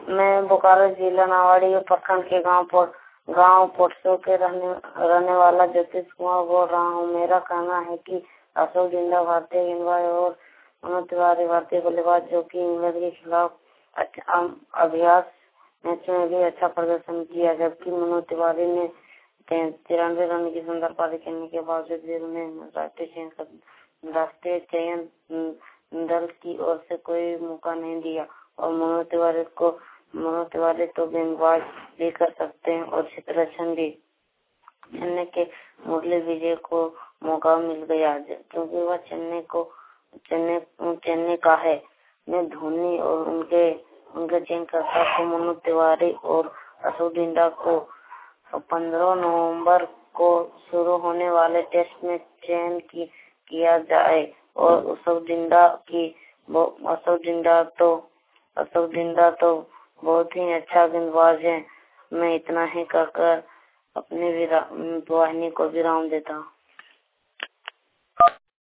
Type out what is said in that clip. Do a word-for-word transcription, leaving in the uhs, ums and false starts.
मैं बोकारो जिला नावाड़ी प्रखंड के गांव पर गांव पोटसो के रहने रहने वाला ज्योतिष कुमार बोल रहा हूं। मेरा कहना है कि अशोक जिंदा भारतीय गेंदबाज और मनोज तिवारी भारतीय बल्लेबाज जो कि इंग्लैंड के खिलाफ अच्छा अभ्यास मैच में भी अच्छा प्रदर्शन किया, जबकि मनोज तिवारी ने तिरानवे रन की शानदार पारी करने के बावजूद भी उन्हें राष्ट्रीय चयन राष्ट्रीय चयन दल की ओर से कोई मौका नहीं दिया। और मनोज तिवारी को मनोज तिवारी तो गेंदबाज भी कर सकते हैं और क्षेत्ररक्षण भी। चेन्नई के मुरली विजय को मौका मिल गया क्योंकि वह चेन्नई को चेन्नई चेन्नई का है। मैं धोनी और उनके उनके चयनकर्ता को मनोज तिवारी और अशोक जिंदा को पंद्रह नवंबर को शुरू होने वाले टेस्ट में चयन की, किया जाए और अशोक जिंदा की अशोक जिंदा तो अशोक जिंदा तो बहुत ही अच्छा गेंदबाज है। मैं इतना ही कहकर अपनी वाहिनी को विराम देता हूँ।